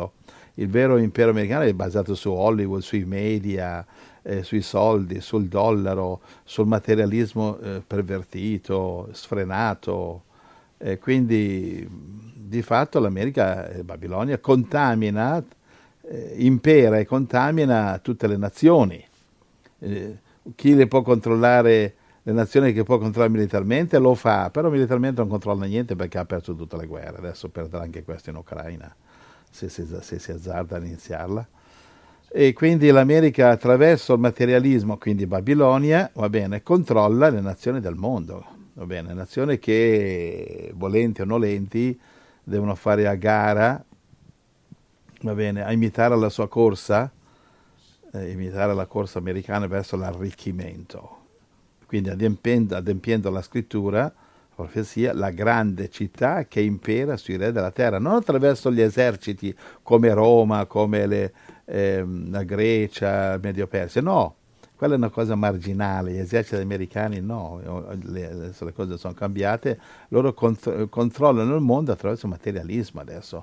il vero impero americano è basato su Hollywood, sui media, sui soldi, sul dollaro, sul materialismo pervertito, sfrenato. Quindi di fatto l'America, Babilonia, contamina, impera e contamina tutte le nazioni. Chi le può controllare, le nazioni che può controllare militarmente lo fa, però militarmente non controlla niente perché ha perso tutte le guerre. Adesso perderà anche questo in Ucraina, se si azzarda a iniziarla. E quindi l'America, attraverso il materialismo, quindi Babilonia, va bene, controlla le nazioni del mondo, va bene, nazioni che, volenti o nolenti, devono fare a gara, va bene, a imitare la sua corsa, imitare la corsa americana verso l'arricchimento. Quindi adempiendo la scrittura, la profezia, la grande città che impera sui re della terra, non attraverso gli eserciti come Roma, come la Grecia, il Medio Persia, no, quella è una cosa marginale, gli eserciti americani no, adesso le cose sono cambiate, loro controllano il mondo attraverso il materialismo adesso,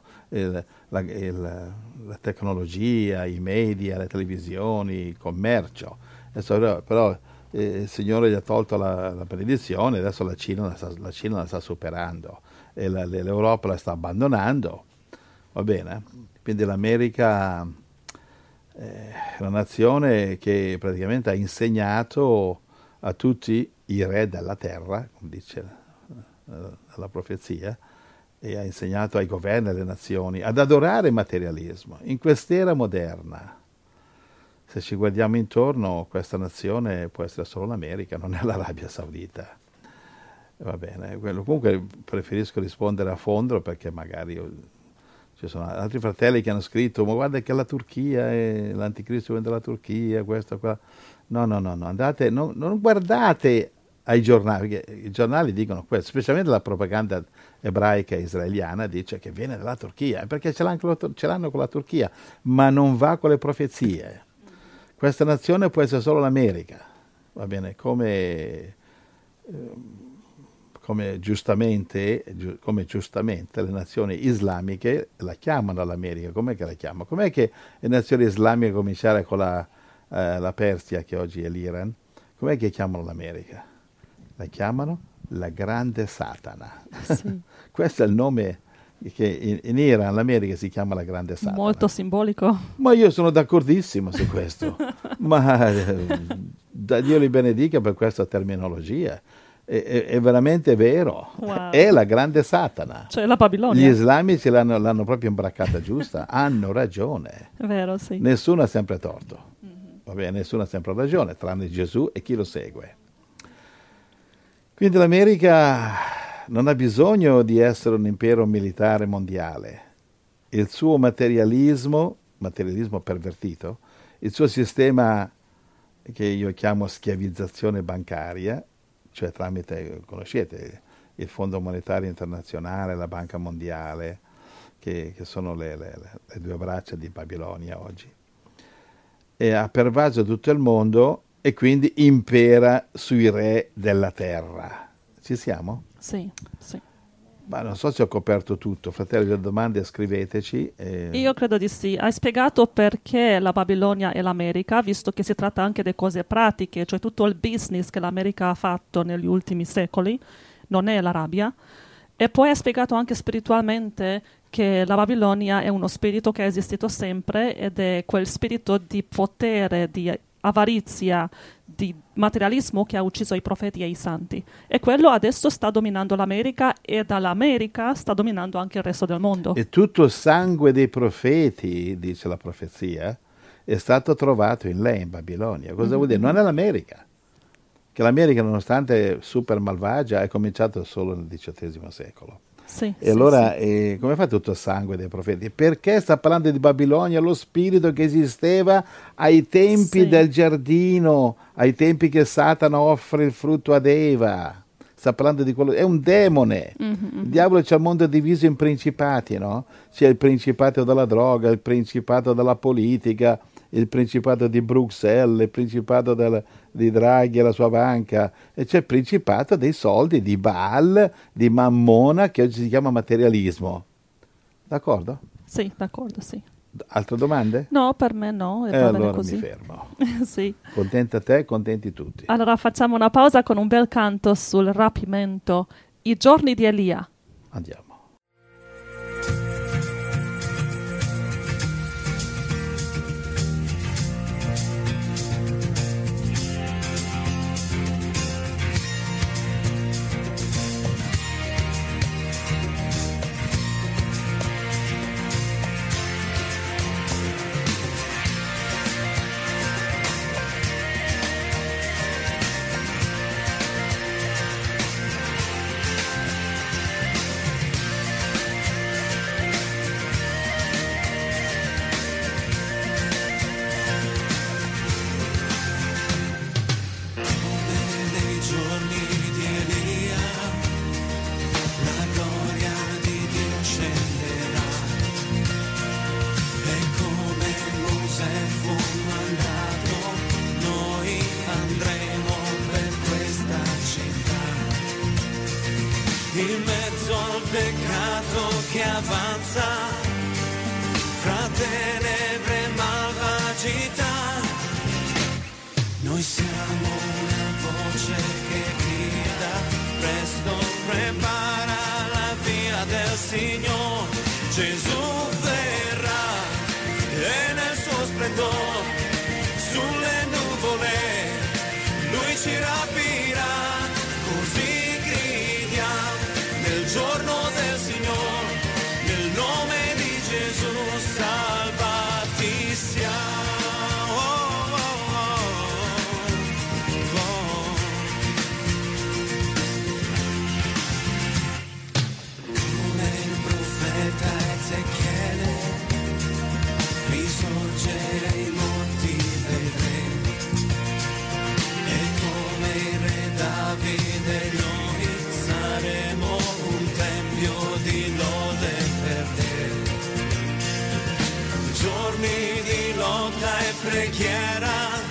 la tecnologia, i media, le televisioni, il commercio. Adesso però il Signore gli ha tolto la benedizione, adesso la Cina la sta superando e l'Europa la sta abbandonando, va bene? Quindi l'America è una nazione che praticamente ha insegnato a tutti i re della terra, come dice la profezia, e ha insegnato ai governi e alle nazioni ad adorare il materialismo. In quest'era moderna, se ci guardiamo intorno, questa nazione può essere solo l'America, non è l'Arabia Saudita. Va bene, comunque preferisco rispondere a fondo perché magari ci sono altri fratelli che hanno scritto ma guarda che la Turchia è l'anticristo viene dalla Turchia, questo, qua. No, andate, non guardate ai giornali, perché i giornali dicono questo, specialmente la propaganda ebraica israeliana dice che viene dalla Turchia, perché ce l'hanno con la Turchia, ma non va con le profezie. Questa nazione può essere solo l'America, va bene, come giustamente le nazioni islamiche la chiamano l'America. Com'è che la chiamano? Com'è che le nazioni islamiche, a cominciare con la Persia, che oggi è l'Iran, com'è che chiamano l'America? La chiamano la grande Satana. Sì. Questo è il nome che in Iran, l'America, si chiama la grande Satana. Molto simbolico. Ma io sono d'accordissimo su questo. Ma Dio li benedica per questa terminologia. È veramente vero. Wow. È la grande Satana. Cioè la Babilonia. Gli islamici l'hanno proprio imbraccata giusta. Hanno ragione. È vero, sì. Nessuno ha sempre torto. Va bene, nessuno ha sempre ragione, tranne Gesù e chi lo segue. Quindi l'America non ha bisogno di essere un impero militare mondiale. Il suo materialismo pervertito, il suo sistema che io chiamo schiavizzazione bancaria, cioè tramite, conoscete, il Fondo Monetario Internazionale, la Banca Mondiale, che sono le due braccia di Babilonia oggi, e ha pervaso tutto il mondo e quindi impera sui re della terra. Ci siamo? Sì, sì. Ma non so se ho coperto tutto. Fratelli, le domande scriveteci. Io credo di sì. Hai spiegato perché la Babilonia è l'America, visto che si tratta anche di cose pratiche, cioè tutto il business che l'America ha fatto negli ultimi secoli, non è l'Arabia. E poi hai spiegato anche spiritualmente che la Babilonia è uno spirito che è esistito sempre ed è quel spirito di potere, di avarizia, di materialismo che ha ucciso i profeti e i santi. E quello adesso sta dominando l'America e dall'America sta dominando anche il resto del mondo. E tutto il sangue dei profeti, dice la profezia, è stato trovato in lei, in Babilonia. Cosa vuol dire? Non è l'America. Che l'America, nonostante super malvagia, è cominciato solo nel XVIII secolo. Sì, e allora come fa tutto il sangue dei profeti? Perché sta parlando di Babilonia, lo spirito che esisteva ai tempi del giardino, ai tempi che Satana offre il frutto ad Eva. Sta parlando di quello, è un demone. Il diavolo c'è il mondo diviso in principati, no? C'è il principato della droga, il principato della politica, il principato di Bruxelles, il principato di Draghi e la sua banca, e c'è il principato dei soldi, di Baal, di Mammona, che oggi si chiama materialismo. D'accordo? Sì, d'accordo, sì. Altre domande? No, per me no, e E va bene allora così. mi fermo. Sì. Contenta te, contenti tutti. Allora facciamo una pausa con un bel canto sul rapimento, I giorni di Elia. Andiamo. Nei giorni di Elia, la gloria di Dio scenderà, e come Mosè fu mandato, noi andremo per questa città, in mezzo al peccato che avanza, fra tenebre e malvagità. Noi siamo una voce che grida, presto prepara la via del Signore. Gesù verrà e nel suo splendore, sulle nuvole, Lui ci rapirà. Così gridiamo nel giorno del Signore, nel nome di Gesù salvati siamo. Ezechiele, risorgere i morti vedremo, e come il re Davide noi saremo un tempio di lode per te. Giorni di lotta e preghiera,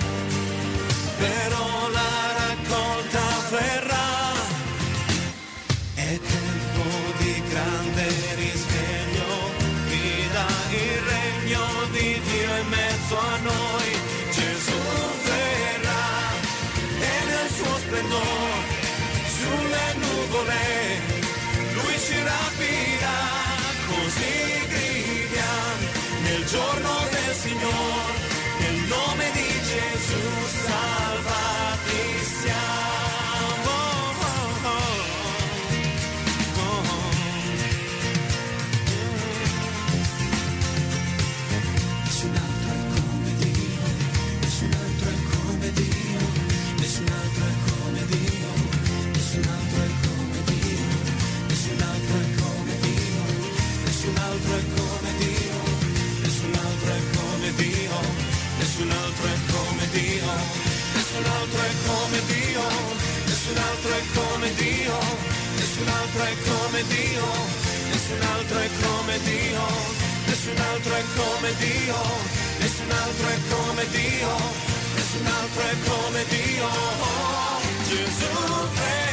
però la raccolta verrà. È tempo di grande risveglio, grida il regno di Dio in mezzo a noi. Gesù verrà e nel suo splendore, sulle nuvole, Lui ci rapirà. Così gridiamo nel giorno del Signore, nel nome di Gesù salvati siamo. Nessun altro è come Dio, nessun altro è come Dio, nessun altro è come Dio, nessun altro è come Dio, nessun altro è come Dio, nessun altro è come Dio, nessun altro è come Dio, nessun altro è come Dio. Gesù